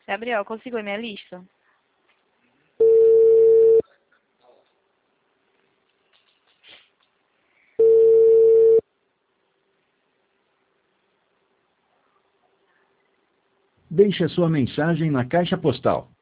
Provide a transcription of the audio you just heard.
Gabriel, consigo a minha lista? Deixe a sua mensagem na caixa postal